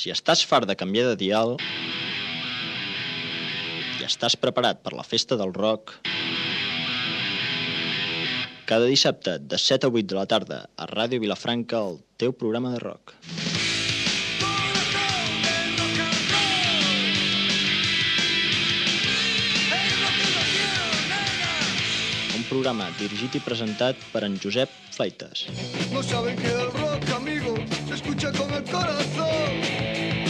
Si estàs fart de canviar de dial i estàs preparat per la festa del rock, cada dissabte de 7 a 8 de la tarda a Ràdio Vilafranca, el teu programa de rock. Un programa dirigit i presentat per en Josep Fleites. No saben que el rock, amigo, se escucha con el corazón.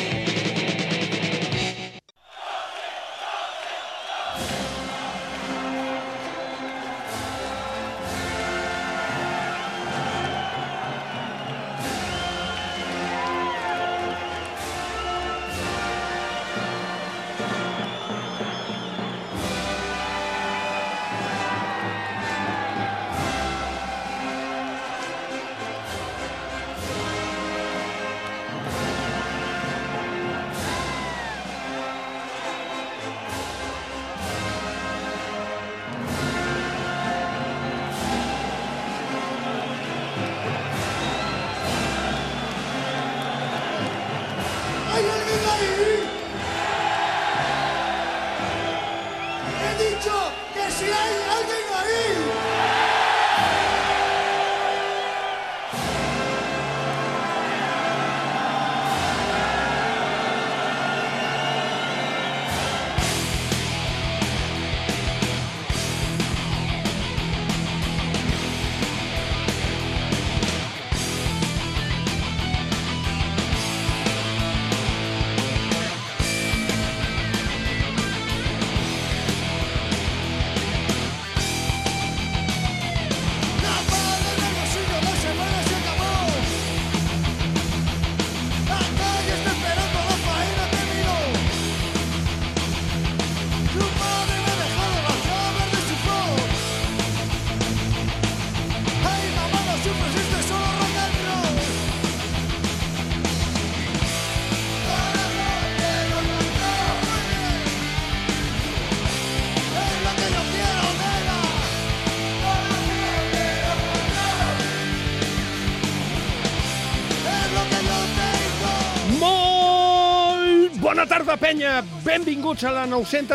Bona tarda, penya! Benvinguts a la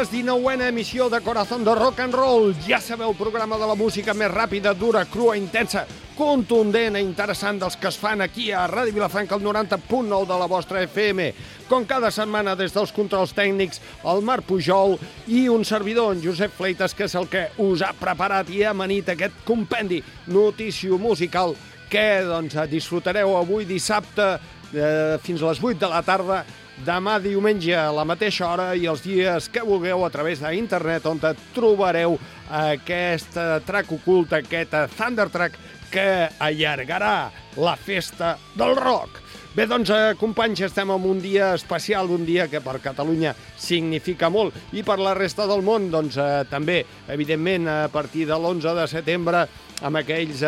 919a emissió de Corazón de Rock and Roll. Ja sabeu, el programa de la música més ràpida, dura, crua, intensa, contundent i interessant dels que es fan aquí a Ràdio Vilafranca, el 90.9 de la vostra FM. Com cada setmana, des dels controls tècnics, el Marc Pujol i un servidor, en Josep Fleites, que és el que us ha preparat i ha amanit aquest compendi notício musical que disfrutareu avui dissabte fins a les 8 de la tarda, demà diumenge a la mateixa hora i els dies que vulgueu a través d'internet, on trobareu aquest track ocult, aquest Thunder Track que allargarà la festa del rock. Bé, doncs, companys, estem en un dia especial, un dia que per Catalunya significa molt i per la resta del món, doncs, també, evidentment, a partir de l'11 de setembre, amb aquells,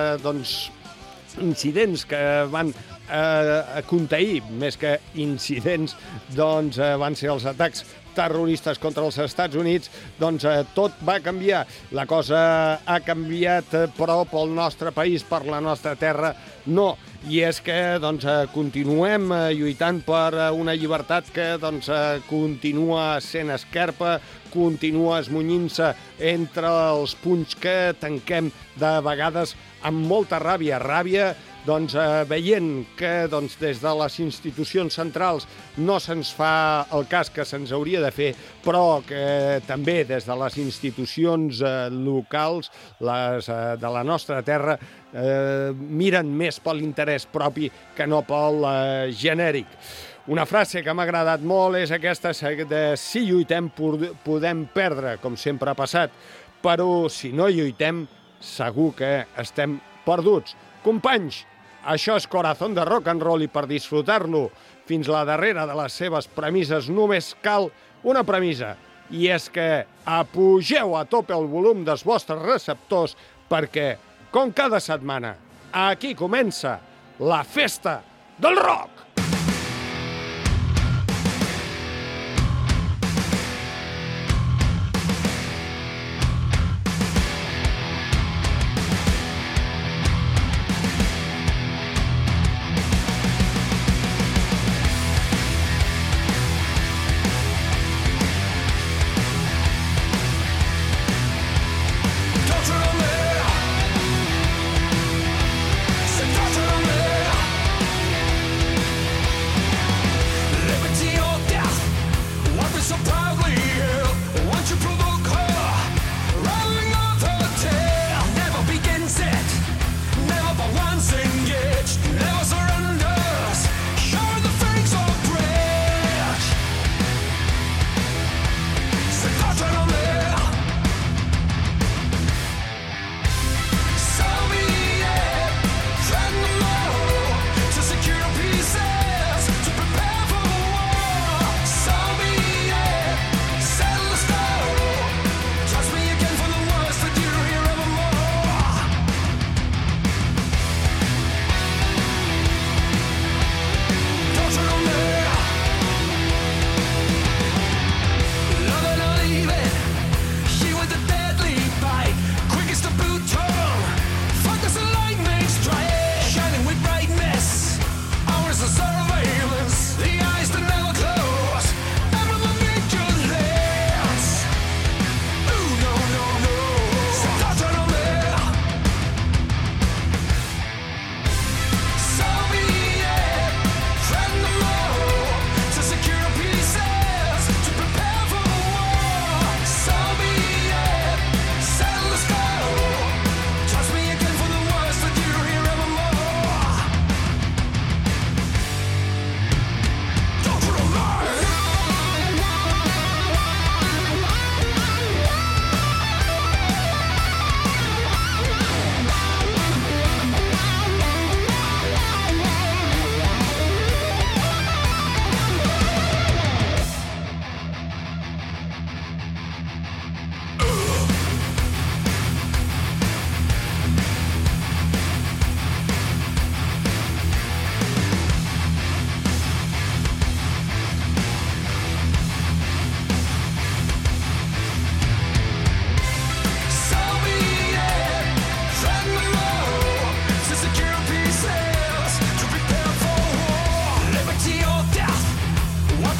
incidents que van contair, més que incidents, doncs van ser els atacs terroristes contra els Estats Units, doncs tot va canviar. La cosa ha canviat, però pel nostre país, per la nostra terra, no. I és que continuem lluitant per una llibertat que continua sent esquerpa, continua esmunyint-se entre els punys que tanquem de vegades amb molta ràbia. Ràbia veient que des de les institucions centrals no se'ns fa el cas que se'ns hauria de fer, però que també des de les institucions locals, les de la nostra terra, miren més per l'interès propi que no pel genèric. Una frase que m'ha agradat molt és aquesta de si lluitem podem perdre, com sempre ha passat, però si no lluitem segur que estem perduts. Companys, això és Corazón de Rock and Roll i per disfrutar-lo fins la darrera de les seves premisses només cal una premissa, i és que apugeu a tope el volum dels vostres receptors perquè, com cada setmana, aquí comença la festa del rock!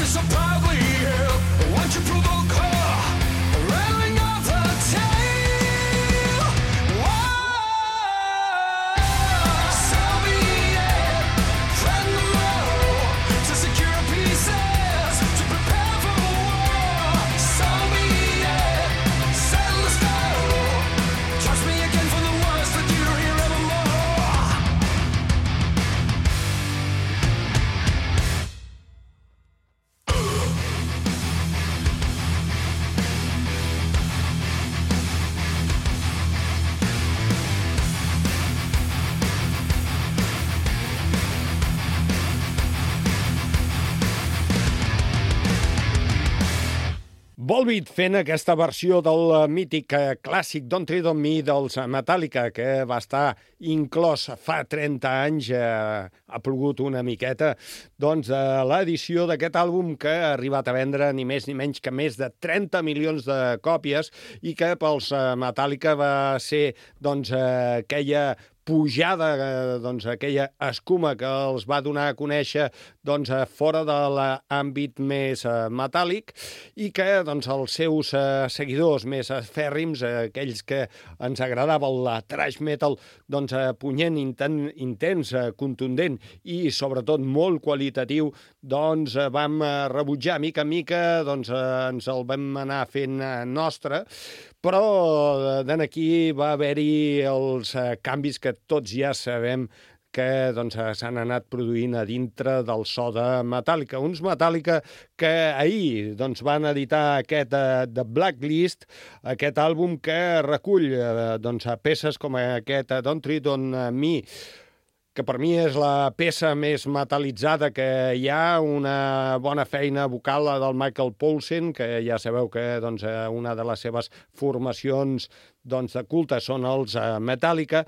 so proudly hailed. Won't you provoke her? Rattling off her tail. Whoa. So be it. Threaten the law to secure pieces, to prepare for war. So be it. Settle the score. Trust me again for the worst that you hear evermore. Volbeat fent aquesta versió del mític clàssic Don't Tread on Me dels Metallica, que va estar inclòs fa 30 anys, ha plogut una miqueta, doncs l'edició d'aquest àlbum que ha arribat a vendre ni més ni menys que més de 30 milions de còpies i que pels Metallica va ser doncs aquella pujada, doncs, aquella escuma que els va donar a conèixer doncs, fora de l'àmbit més metàl·lic i que doncs, els seus seguidors més fèrrims, aquells que ens agradava el thrash metal, doncs, punyent, intens, contundent i sobretot molt qualitatiu, doncs vam rebutjar mica en mica, doncs ens el vam anar fent nostre, però d'en aquí va haver-hi els canvis que tots ja sabem que doncs, s'han anat produint a dintre del so de Metallica. Uns Metallica que ahir doncs, van editar aquest The Blacklist, aquest àlbum que recull doncs, peces com aquest Don't Tread on Me, que per mi és la peça més metal·litzada que hi ha, una bona feina vocal del Michael Poulsen, que ja sabeu que doncs, una de les seves formacions doncs, de culte són els Metallica,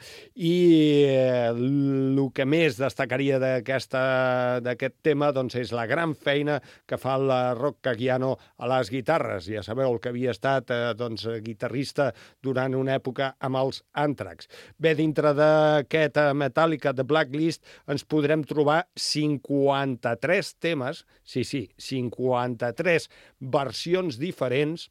i el que més destacaria d'aquest tema doncs, és la gran feina que fa el Rock Caggiano a les guitarres. Ja sabeu que havia estat doncs, guitarrista durant una època amb els Anthrax. Bé, dintre d'aquest Metallica de Blacklist ens podrem trobar 53 temes, sí, 53 versions diferents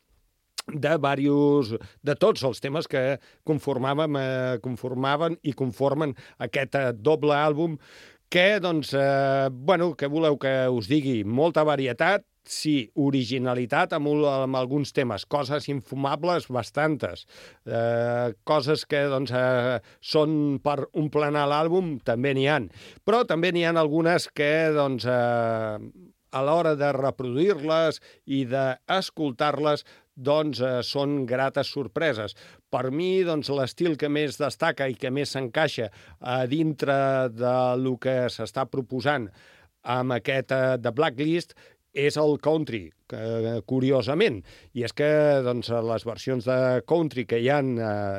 de tots els temes que conformaven i conformen aquest doble àlbum que, doncs, què voleu que us digui? Molta varietat, sí, originalitat amb alguns temes, coses infumables bastantes, coses que doncs, són per omplenar l'àlbum, també n'hi ha. Però també n'hi ha algunes que doncs, a l'hora de reproduir-les i d'escoltar-les doncs són grates sorpreses. Per mi, doncs, l'estil que més destaca i que més s'encaixa dintre del que s'està proposant amb aquest The Blacklist és el country, curiosament. I és que doncs, les versions de country que hi ha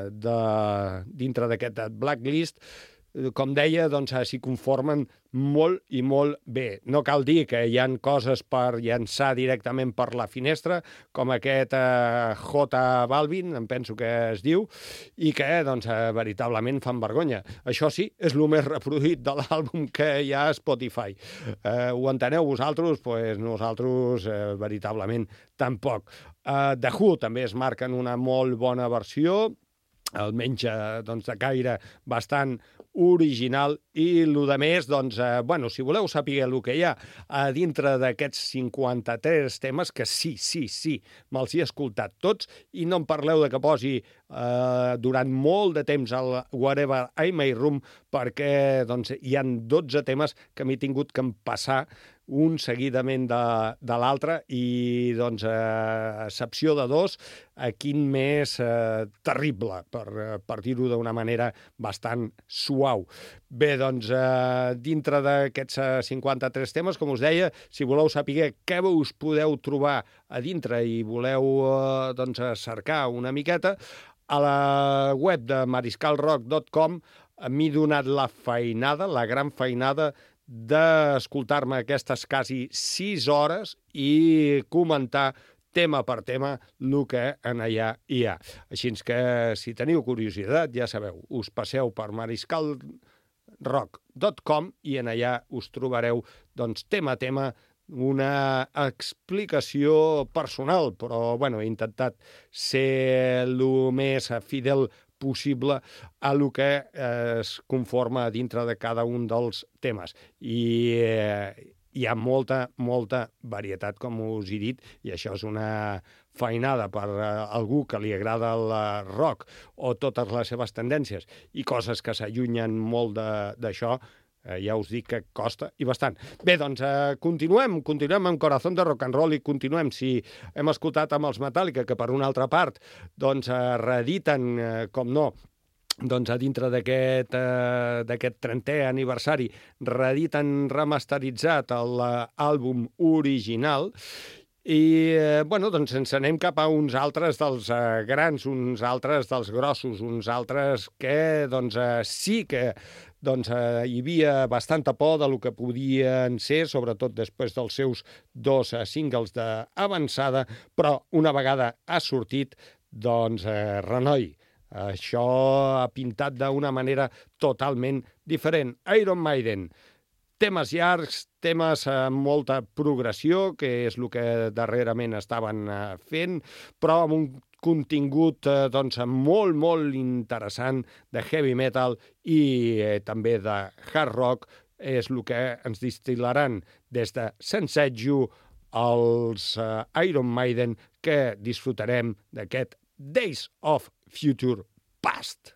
dintre d'aquest Blacklist, com deia, doncs, s'hi conformen molt i molt bé. No cal dir que hi ha coses per llançar directament per la finestra, com aquest J Balvin, em penso que es diu, i que, doncs, veritablement fan vergonya. Això sí, és el més reproduït de l'àlbum que hi ha a Spotify. Ho enteneu vosaltres? Pues nosaltres, veritablement, tampoc. The Who també es marquen una molt bona versió, almenys doncs, de caire bastant original, i el de més, doncs, si voleu saber el que hi ha dintre d'aquests 53 temes, que sí, me'ls he escoltat tots, i no em parleu de que posi durant molt de temps el Whatever I May Room, perquè doncs, hi ha 12 temes que m'he tingut que empassar un seguidament de l'altre, i doncs, a excepció de dos, quin més terrible, per dir-ho d'una manera bastant suau. Bé, doncs, dintre d'aquests 53 temes, com us deia, si voleu saber què us podeu trobar a dintre i voleu doncs, cercar una miqueta, a la web de mariscalrock.com m'he donat la gran feinada d'escoltar-me aquestes quasi 6 hores i comentar tema per tema el que en allà hi ha. Així que, si teniu curiositat, ja sabeu, us passeu per mariscalrock.com i en allà us trobareu doncs, tema a tema una explicació personal, però bueno, he intentat ser el més fidel possible a lo que es conforma dintre de cada un dels temes. I hi ha molta varietat, com us he dit, i això és una feinada per algú que li agrada el rock o totes les seves tendències i coses que s'allunyen molt d'això, ja us dic que costa i bastant. Bé, doncs continuem amb Corazón de Rock and Roll i continuem. Si hem escoltat amb els Metallica, que per una altra part doncs reediten, com no, doncs a dintre d'aquest 30è aniversari, reediten remasteritzat l'àlbum original. I, bueno, doncs ens anem cap a uns altres dels grans, uns altres dels grossos, uns altres que, doncs, sí que hi havia bastanta por del que podien ser, sobretot després dels seus 2 singles d'avançada, però una vegada ha sortit, doncs, renoi. Això ha pintat d'una manera totalment diferent. Iron Maiden. Temes llargs, temes amb molta progressió, que és el que darrerament estaven fent, però amb un contingut doncs, molt interessant de heavy metal i també de hard rock. És el que ens distil·laran des de Sensetju els Iron Maiden, que disfrutarem d'aquest Days of Future Past.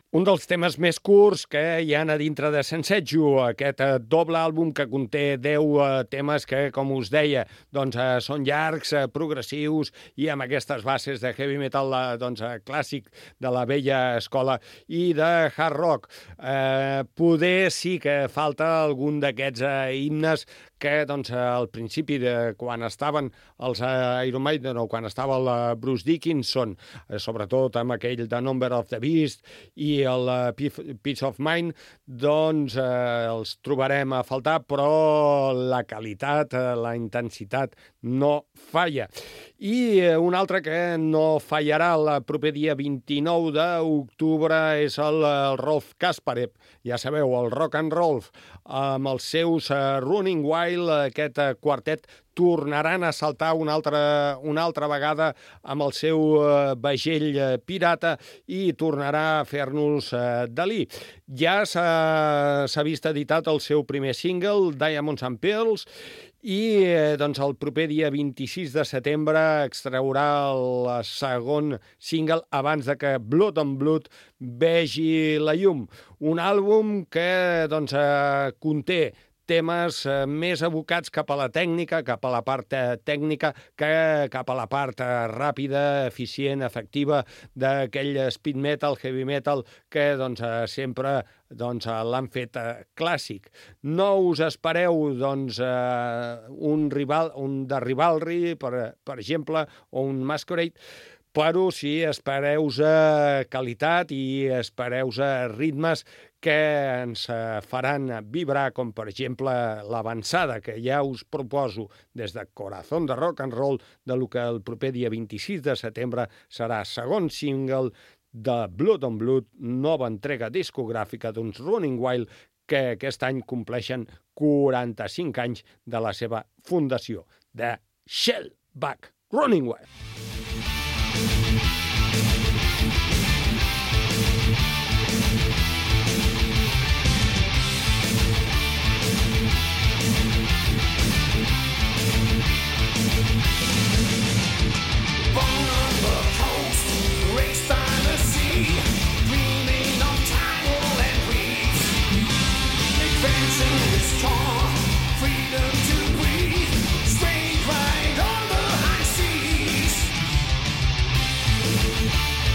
Un dels temes més curts que hi ha a dintre de Sensetsu, aquest doble àlbum que conté 10 temes que, com us deia, doncs, són llargs, progressius i amb aquestes bases de heavy metal doncs, clàssic de la vella escola i de hard rock. Poder sí que falta algun d'aquests himnes que doncs, al principi, de quan estaven els Iron Maiden o quan estava el Bruce Dickinson, sobretot amb aquell The Number of the Beast i el Peace of Mind, doncs els trobarem a faltar, però la qualitat, la intensitat no falla. I un altre que no fallarà el proper dia 29 d'octubre és el Rolf Kasparev, ja sabeu, el Rock and Rolf, amb els seus Running Wild, aquest quartet, tornaran a saltar una altra vegada amb el seu vaixell pirata i tornarà a fer-nos Dalí. Ja s'ha vist editat el seu primer single, Diamonds and Pearls, i doncs, el proper dia 26 de setembre extraurà el segon single abans de que Blood on Blood vegi la llum. Un àlbum que doncs, conté temes més abocats cap a la tècnica, cap a la part tècnica, que cap a la part ràpida, eficient, efectiva d'aquell speed metal, heavy metal, que doncs, sempre l'han fet clàssic. No us espereu doncs, un de Rivalry, per exemple, o un Masquerade, però sí espereu qualitat i espereu ritmes que ens faran vibrar, com per exemple l'avançada que ja us proposo des de Corazón de Rock and Roll, de lo que el proper dia 26 de setembre serà segon single de Blood on Blood, nova entrega discogràfica d'uns Running Wild que aquest any compleixen 45 anys de la seva fundació, de Shellback Running Wild. Freedom to breathe, straight right on the high seas.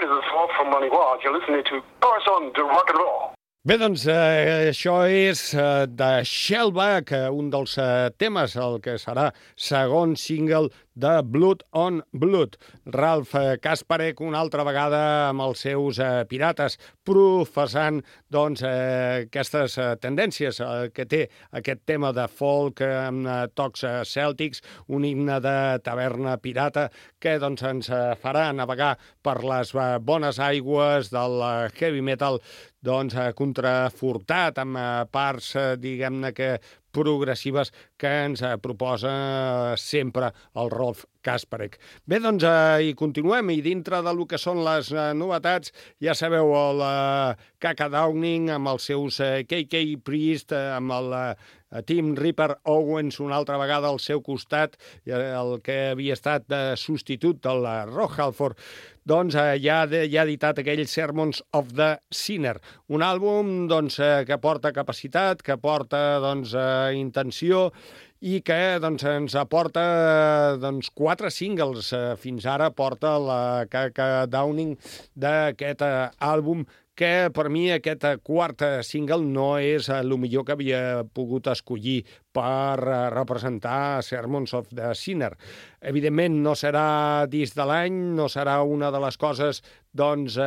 is a Swamp from Money Watch. You're listening to Corazon de Rock and Roll. Bé, doncs això és de Shellback, un dels temes, el que serà segon single de Blood on Blood. Ralph Kasparek, una altra vegada amb els seus pirates, professant doncs, aquestes tendències que té aquest tema de folk amb tocs cèltics, un himne de taverna pirata que doncs, ens farà navegar per les bones aigües del heavy metal doncs, contrafortat amb parts, diguem-ne que progressives que ens proposa sempre el Rolf Kasparek. Bé, doncs hi continuem, i dintre del que són les novetats, ja sabeu, el Kaka Downing amb els seus KK Priest, amb el Tim Ripper Owens una altra vegada al seu costat, el que havia estat de substitut del Rob Halford, doncs ja ha editat aquell Sermons of the Sinner, un àlbum doncs, que porta capacitat, que porta doncs, intenció, i que doncs, ens aporta doncs, 4 singles. Fins ara porta la Kaka Downing d'aquest àlbum, que per mi aquest quart single no és el millor que havia pogut escollir per representar Sermons of the Sinner. Evidentment no serà disc de l'any, no serà una de les coses doncs,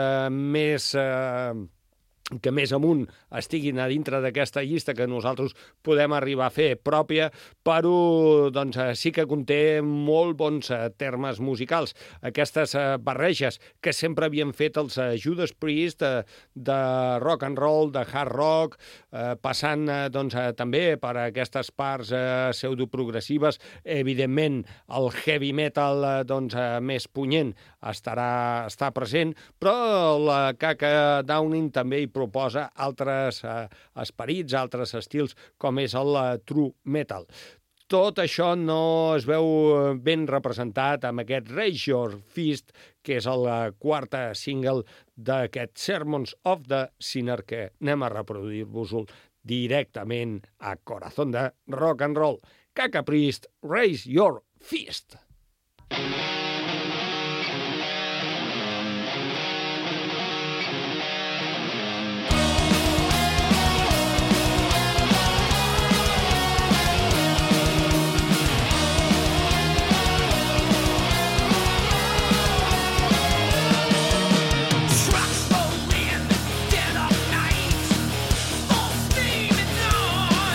que més amunt estiguin a dintre d'aquesta llista que nosaltres podem arribar a fer pròpia, però doncs, sí que conté molt bons termes musicals. Aquestes barreges que sempre havien fet els Judas Priest de rock and roll, de hard rock, passant doncs, també per aquestes parts pseudoprogressives. Evidentment, el heavy metal doncs, més punyent està present, però la Kaka Downing també hi proposa altres esperits, altres estils, com és el true metal. Tot això no es veu ben representat amb aquest Raise Your Fist, que és el quart single d'aquest Sermons of the Sinner, que anem a reproduir-vos-ho directament a Corazón de Rock and Roll. Kaka Priest, Raise Your Fist.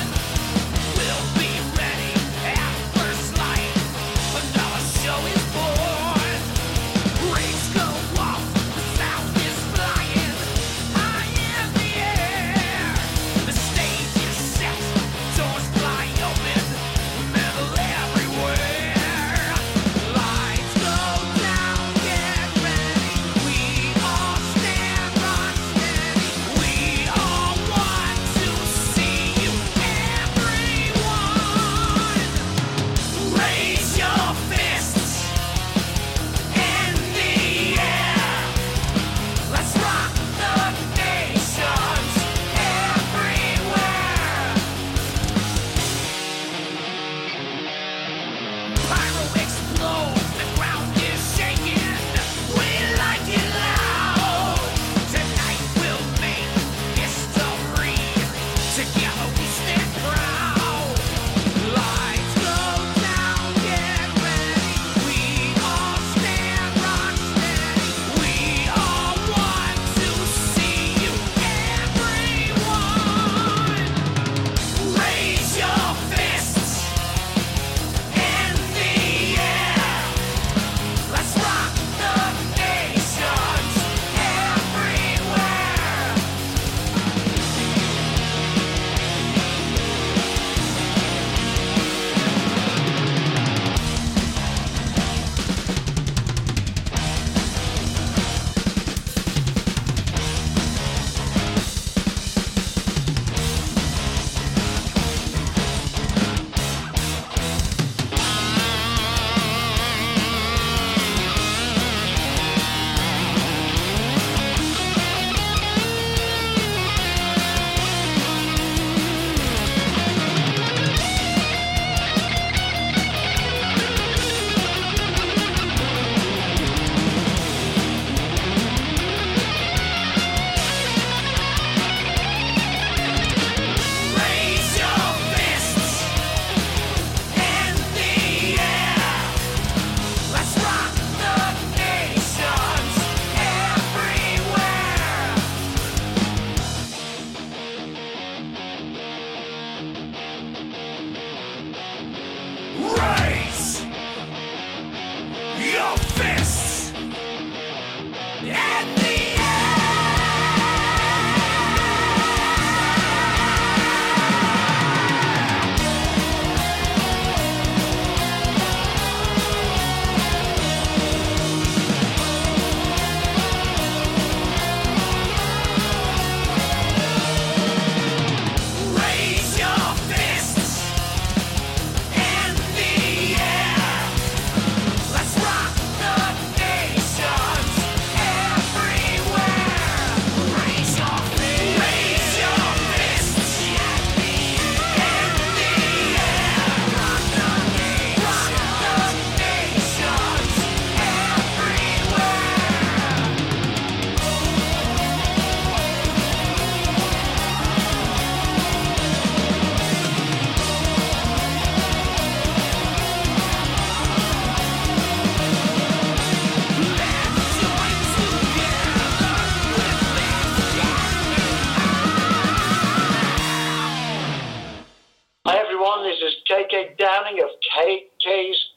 We'll be ready at first light. Another show is born.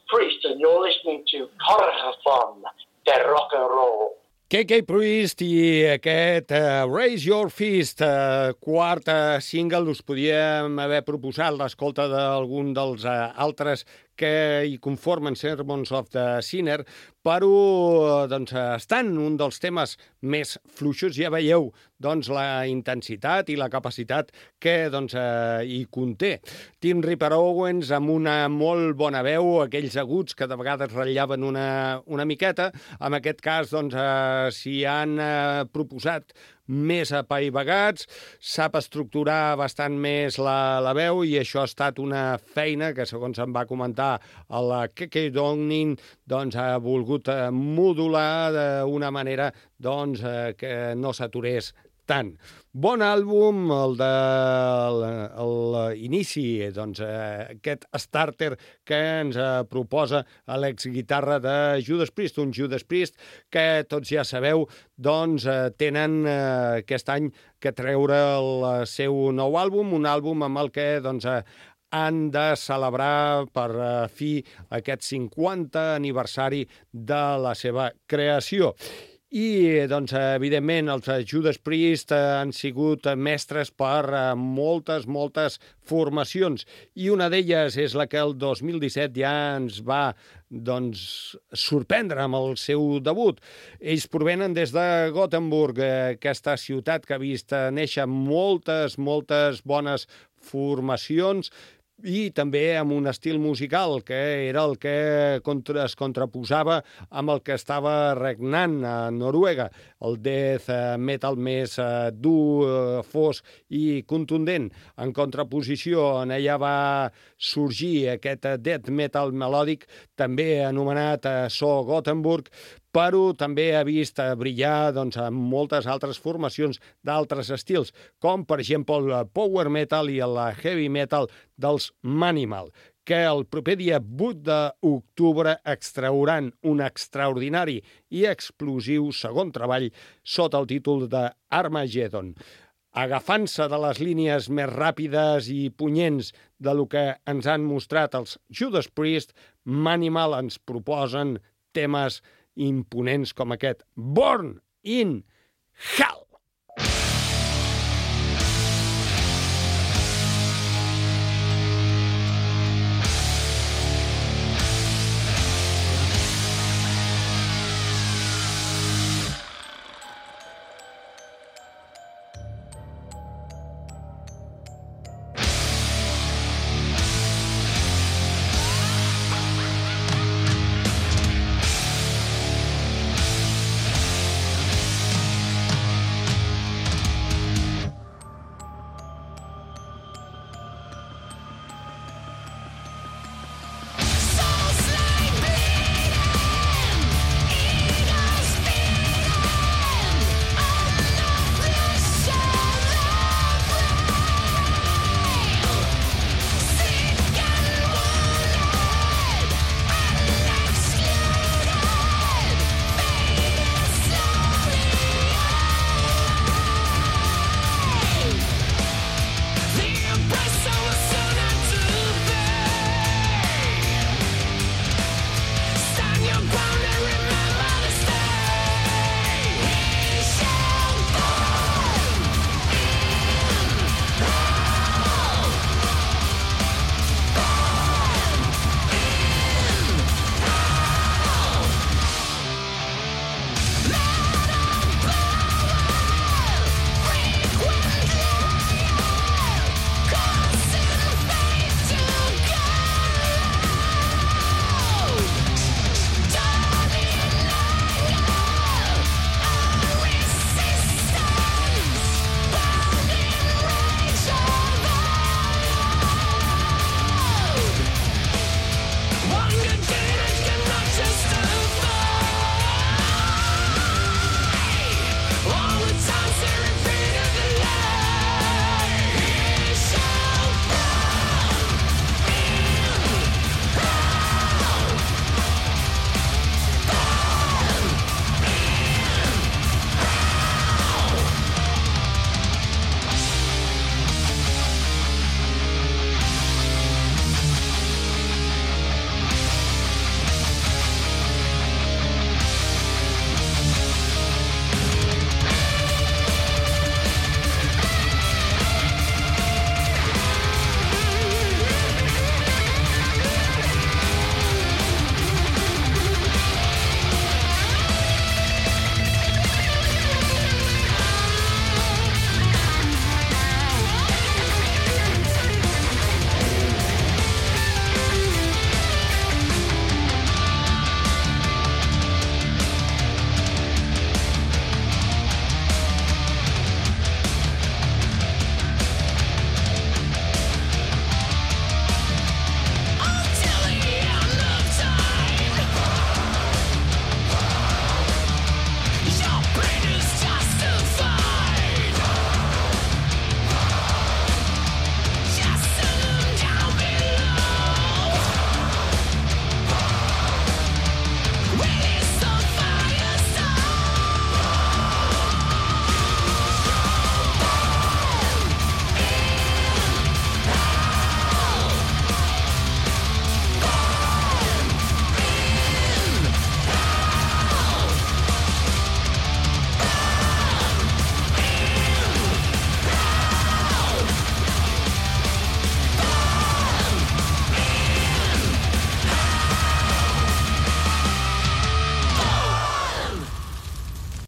Priest, and you're listening to Corazon de Rock and Roll. KK Priest i aquest Raise Your Fist, quart single, us podíem haver proposat l'escolta d'algun dels altres que hi conformen Sermons of the Sinner, però doncs, estan un dels temes més fluixos. Ja veieu doncs, la intensitat i la capacitat que doncs, hi conté. Tim Ripper Owens amb una molt bona veu, aquells aguts que de vegades ratllaven una miqueta. En aquest cas doncs, s'hi han proposat més apaivagats, sap estructurar bastant més la veu i això ha estat una feina que, segons em va comentar el KK Downing, doncs, ha volgut modular d'una manera doncs, que no s'aturés tant. Bon àlbum, el de l'inici, doncs, aquest starter que ens proposa l'exguitarra de Judas Priest, un Judas Priest que tots ja sabeu, doncs, tenen aquest any que treure el seu nou àlbum, un àlbum amb el que doncs, han de celebrar per fi aquest 50 aniversari de la seva creació. I, doncs, evidentment, els Judas Priest han sigut mestres per moltes formacions, i una d'elles és la que el 2017 ja ens va doncs, sorprendre amb el seu debut. Ells provenen des de Gothenburg, aquesta ciutat que ha vist néixer moltes bones formacions, i també amb un estil musical que era el que es contraposava amb el que estava regnant a Noruega, el death metal més dur, fosc i contundent. En contraposició, en ella va sorgir aquest death metal melòdic, també anomenat So Gothenburg, però també ha vist brillar doncs, en moltes altres formacions d'altres estils, com per exemple el power metal i el heavy metal dels Manimal, que el proper dia 8 d'octubre extrauran un extraordinari i explosiu segon treball sota el títol de Armageddon. Agafant-se de les línies més ràpides i punyents de lo que ens han mostrat els Judas Priest, Manimal ens proposen temes imponents com aquest Born in Hell.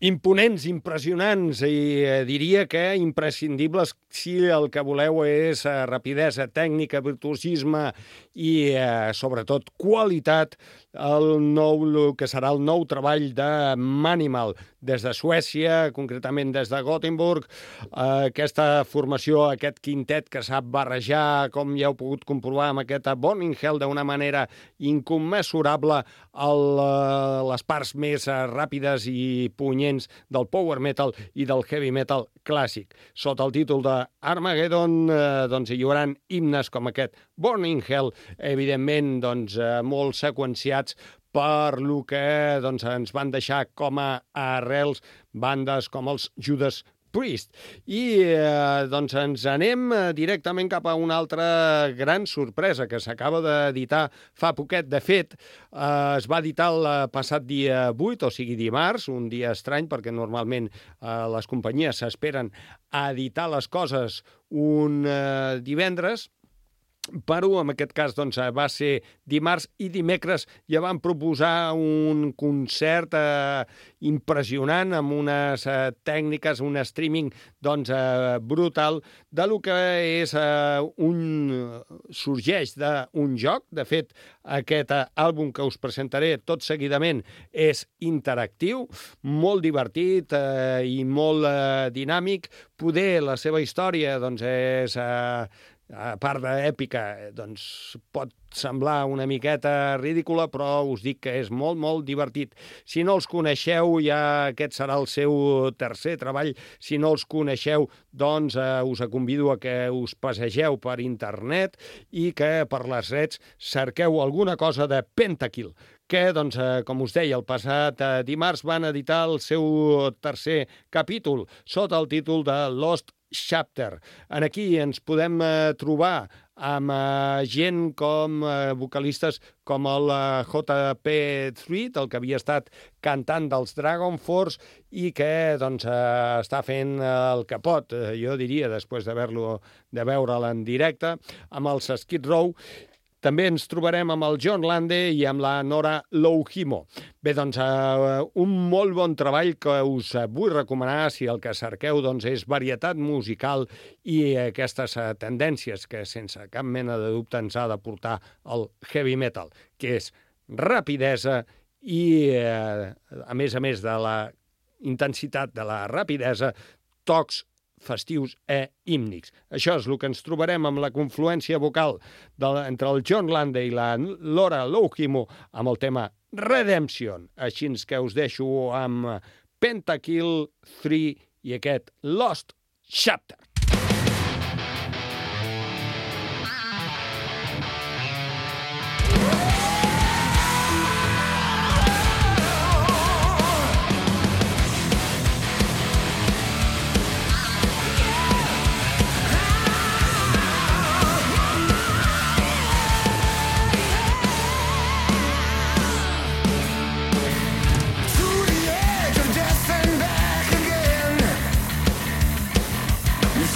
Imponents, impressionants i diria que imprescindibles si el que voleu és rapidesa, tècnica, virtuosisme i sobretot qualitat, el que serà el nou treball de Manimal des de Suècia, concretament des de Gothenburg. Aquesta formació, aquest quintet que sap barrejar, com ja heu pogut comprovar amb aquest Burning Hell d'una manera incommensurable, les parts més ràpides i punyents del power metal i del heavy metal clàssic. Sota el títol de Armageddon hi haurà himnes com aquest Burning Hell, evidentment molt seqüenciats per lo que ens van deixar com a arrels bandes com els Judas Priest. I ens anem directament cap a una altra gran sorpresa que s'acaba d'editar fa poquet. De fet, es va editar el passat dia 8, o sigui dimarts, un dia estrany perquè normalment les companyies s'esperen a editar les coses un divendres, però en aquest cas va ser dimarts i dimecres ja van proposar un concert impressionant amb unes tècniques, un streaming brutal de lo que és sorgeix d'un joc. De fet, aquest àlbum que us presentaré tot seguidament és interactiu, molt divertit i molt dinàmic. Poder la seva història és a part d'èpica, pot semblar una miqueta ridícula, però us dic que és molt, molt divertit. Si no els coneixeu, ja aquest serà el seu tercer treball. Si no els coneixeu, us convido a que us passegeu per internet i que per les redes cerqueu alguna cosa de Pentakill, que, com us deia, el passat dimarts van editar el seu tercer capítol sota el títol de Lost Chapter. Aquí ens podem trobar amb gent com vocalistes com el JP Threat, el que havia estat cantant dels Dragon Force i que està fent el que pot, jo diria, després de veure'l en directe, amb els Skid Row. També ens trobarem amb el John Lande i amb la Nora Louhimo. Bé, un molt bon treball que us vull recomanar si el que cerqueu és varietat musical i aquestes tendències que sense cap mena de dubte ens ha de portar el heavy metal, que és rapidesa i, a més de la intensitat de la rapidesa, tocs festius hímnics. Això és el que ens trobarem amb la confluència vocal entre el John Lande i la Nora Louhimo amb el tema Redemption. Així que us deixo amb Pentakill 3 i aquest Lost Chapter. To the edge of death and back again.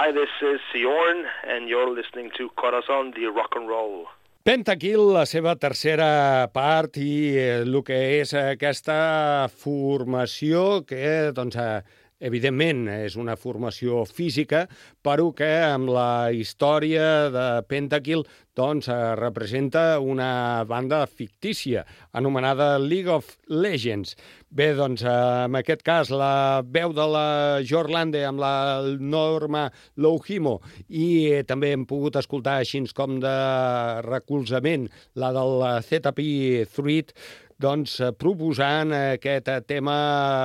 Hi, this is Bjorn, and you're listening to Corazon de Rock and Roll. Pentakill, la seva tercera part i el que és aquesta formació que, doncs, evidentment, és una formació física, però que amb la història de Pentakill doncs, representa una banda fictícia anomenada League of Legends. Bé, doncs, en aquest cas, la veu de la Jorlande amb la Norma Louhimo i també hem pogut escoltar així com de recolzament la del ZP Threat, doncs, proposant aquest tema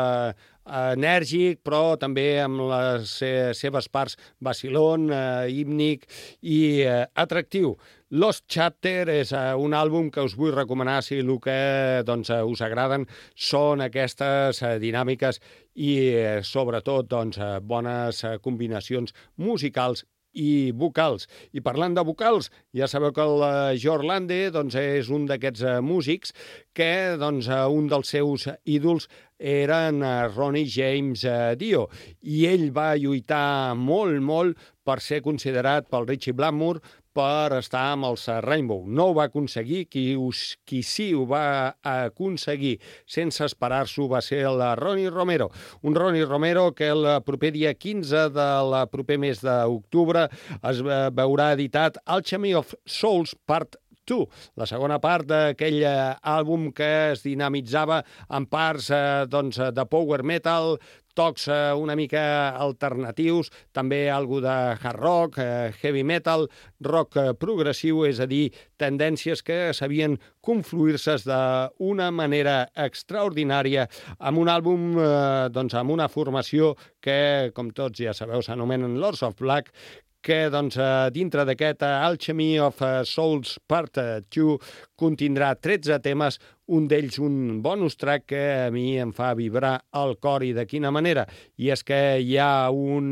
enèrgic, però també amb les seves parts vacilón, hípnic i atractiu. Lost Chapter és un àlbum que us vull recomanar si el que doncs, us agraden són aquestes dinàmiques i, sobretot, doncs, bones combinacions musicals i vocals. I parlant de vocals, ja sabeu que el Jorlande doncs, és un d'aquests músics que doncs, un dels seus ídols eren Ronnie James Dio, i ell va lluitar molt per ser considerat pel Richie Blackmore per estar amb els Rainbow. No ho va aconseguir, qui sí ho va aconseguir sense esperar-s'ho va ser el Ronnie Romero. Un Ronnie Romero que el proper dia 15 del proper mes d'octubre es veurà editat Alchemy of Souls Part 2, la segona part d'aquell àlbum que es dinamitzava en parts doncs, de power metal, tocs una mica alternatius, també algo de hard rock, heavy metal, rock progressiu, és a dir, tendències que sabien confluir-se d'una manera extraordinària amb un àlbum, doncs, amb una formació que, com tots ja sabeu, s'anomenen Lords of Black, que doncs, dintre d'aquest Alchemy of Souls Part 2 contindrà 13 temes, un d'ells un bonus track que a mi em fa vibrar el cor, i de quina manera. I és que hi ha un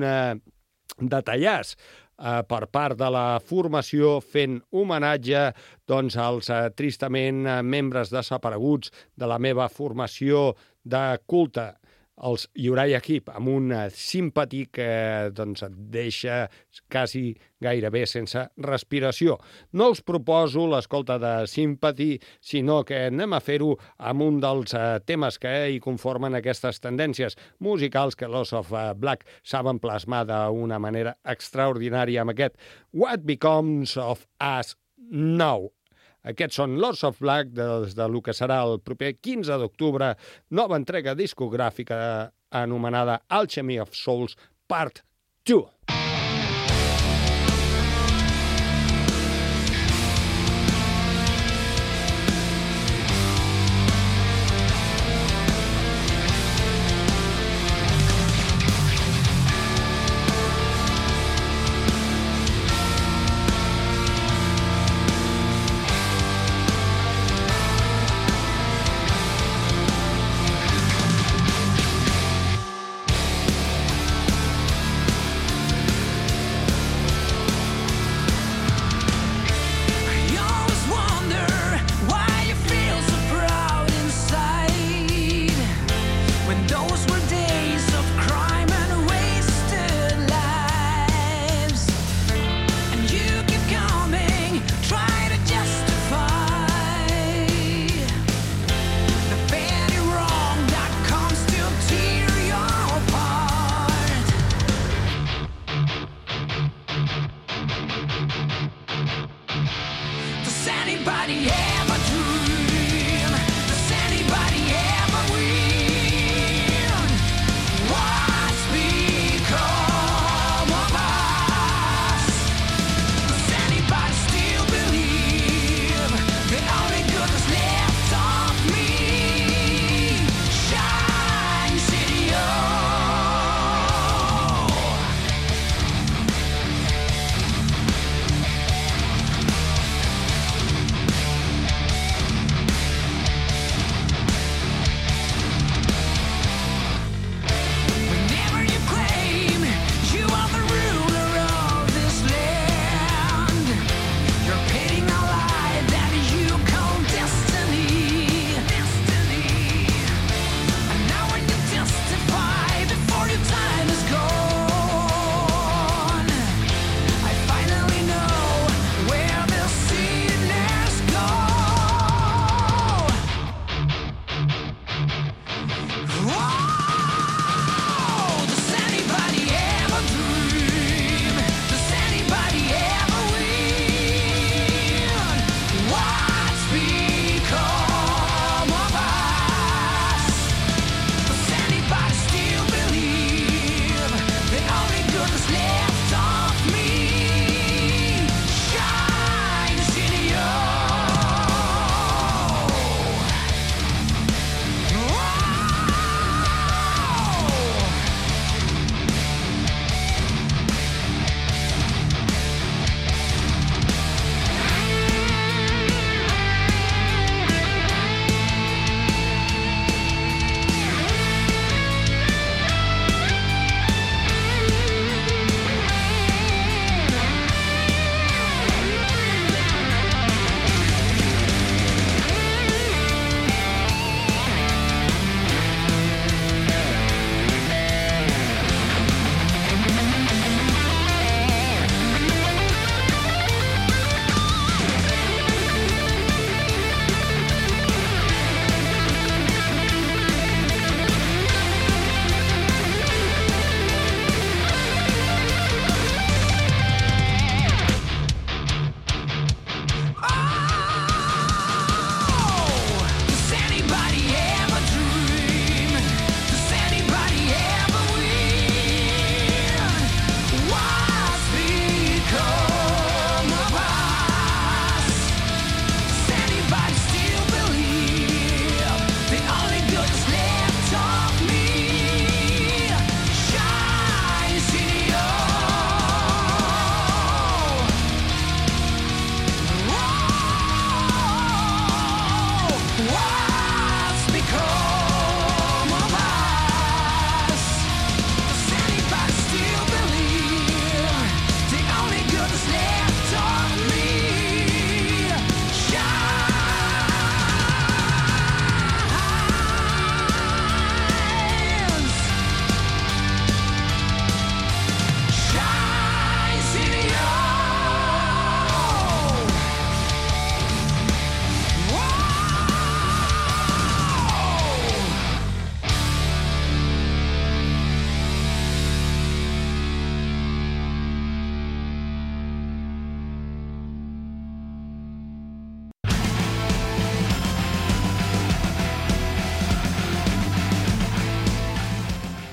detallàs per part de la formació fent homenatge doncs, als tristament membres desapareguts de la meva formació de culte, els Uriah Heep, amb un Sympathy que doncs, et deixa quasi gairebé sense respiració. No us proposo l'escolta de Sympathy, sinó que anem a fer-ho amb un dels temes que hi conformen aquestes tendències musicals que Lords of Black saben plasmar d'una manera extraordinària amb aquest What Becomes of Us Now. Aquests són Lords of Black des del que serà el proper 15 d'octubre, nova entrega discogràfica anomenada Alchemy of Souls Part 2.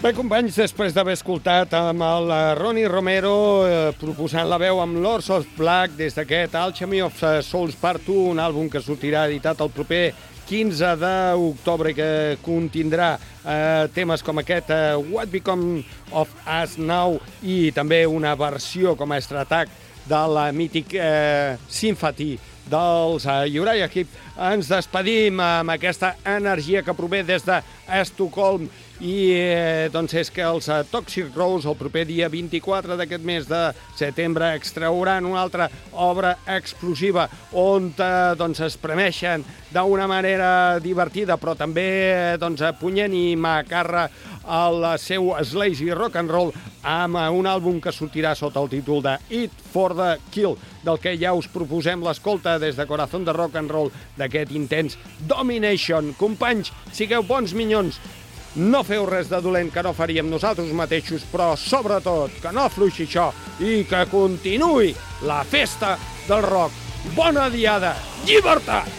Bé, companys, després d'haver escoltat amb el Ronnie Romero proposant la veu amb Lords of Black des d'aquest Alchemy of Souls Part 1, un àlbum que sortirà editat el proper 15 d'octubre, que contindrà temes com aquest What Become of Us Now i també una versió com a Extra Attack del mític Sympathy dels Uriah Heep. Ens despedim amb aquesta energia que prové des d'Estocolm i doncs és que els Toxic Rose el proper dia 24 d'aquest mes de setembre extrauran una altra obra explosiva on doncs es premieixen d'una manera divertida però també doncs punyent i macarra el seu Slazy Rock and Roll amb un àlbum que sortirà sota el títol de Eat for the Kill, del que ja us proposem l'escolta des de Corazón de Rock and Roll d'aquest intens Domination. Companys, sigueu bons minyons, no feu res de dolent que no faríem nosaltres mateixos, però sobretot que no afluixi això i que continuï la festa del rock. Bona diada, llibertat!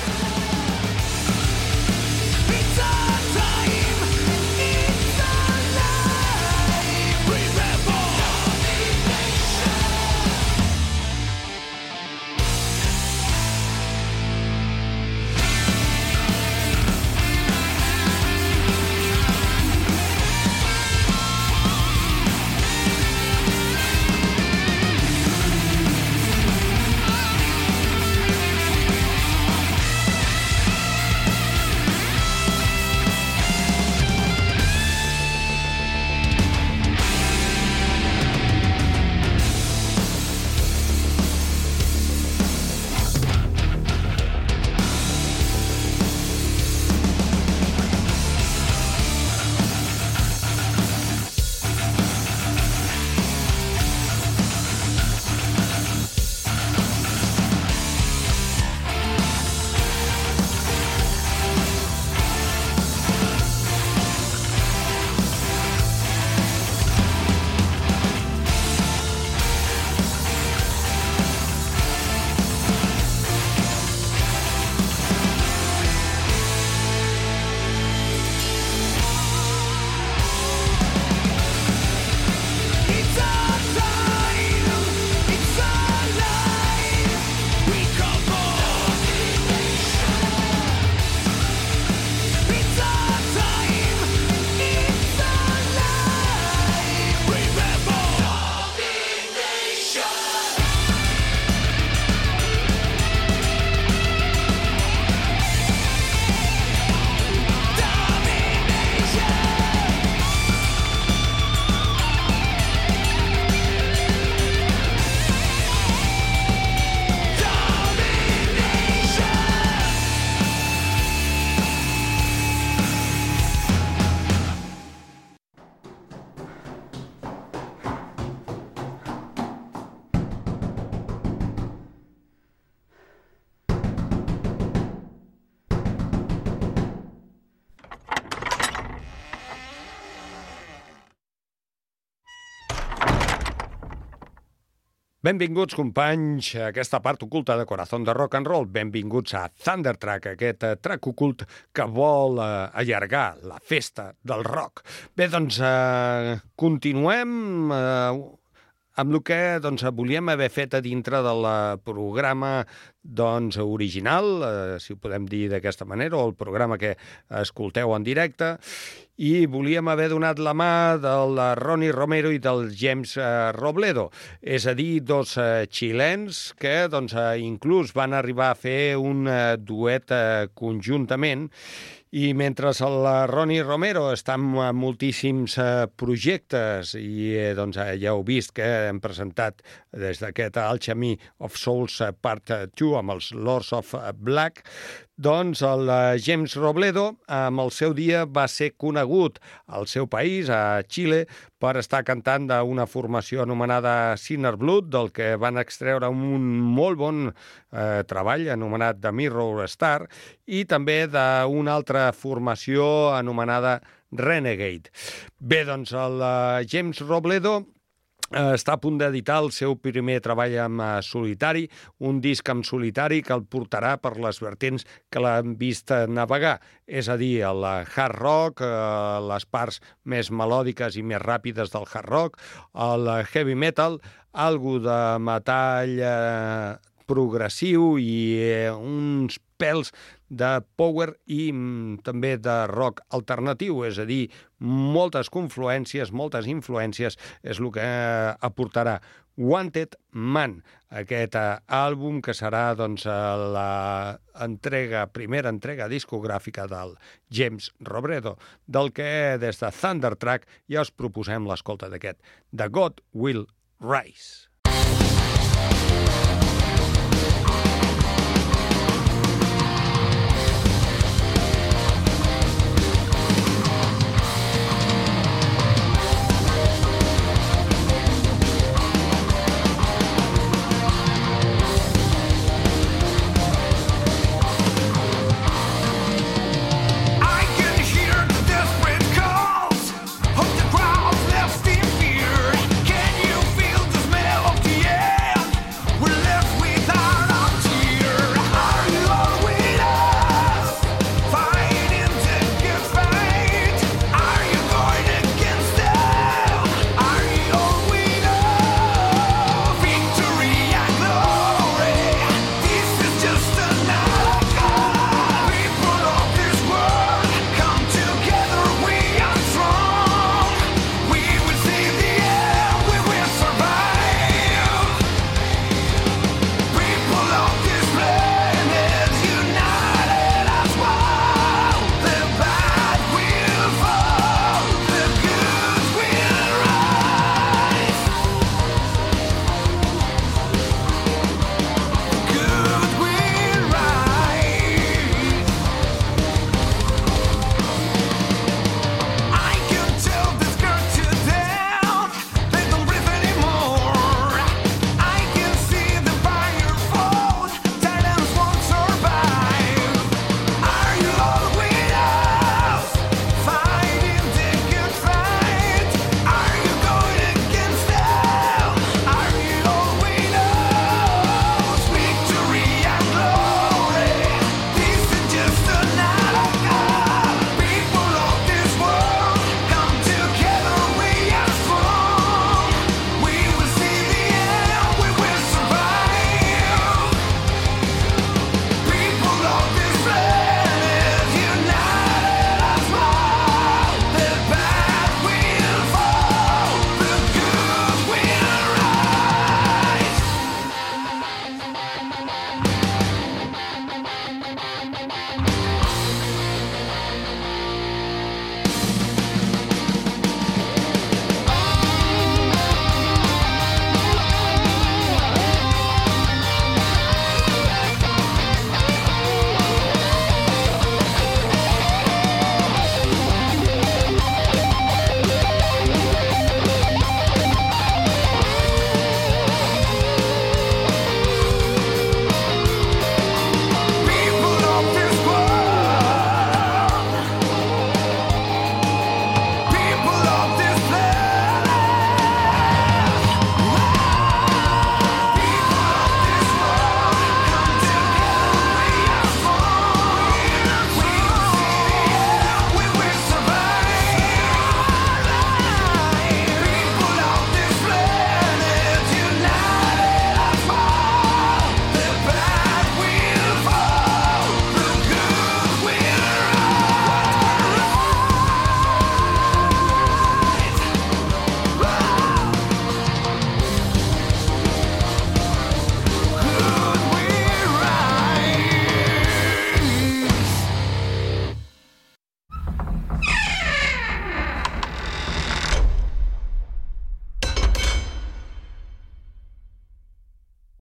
Benvinguts, companys, a aquesta part oculta de Corazón de Rock and Roll. Benvinguts a Thundertrack, aquest track ocult que vol allargar la festa del rock. Bé, doncs, continuem amb el que volíem haver fet a dintre del programa original, si ho podem dir d'aquesta manera, o el programa que escolteu en directe, i volíem haver donat la mà del Ronnie Romero i del James Robledo, és a dir, dos xilens que inclús van arribar a fer un duet conjuntament. I mentre el Ronnie Romero està en moltíssims projectes i ja heu vist que hem presentat des d'aquest Alchemy of Souls Part 2 amb els Lords of Black, doncs el James Robledo amb el seu dia va ser conegut al seu país, a Xile, per estar cantant d'una formació anomenada Sinner Blood, del que van extreure un molt bon treball anomenat The Mirror Star, i també d'una altra formació anomenada Renegade. Bé, doncs el James Robledo està a punt d'editar el seu primer treball en solitari, un disc en solitari que el portarà per les vertents que l'han vist navegar, és a dir, el hard rock, les parts més melòdiques i més ràpides del hard rock, el heavy metal, algo de metall progressiu i uns pèls de power i també de rock alternatiu, és a dir, moltes confluències, moltes influències, és el que aportarà Wanted Man, aquest àlbum que serà doncs, la primera entrega discogràfica del James Robredo, del que des de Thundertrack ja us proposem l'escolta d'aquest The God Will Rise.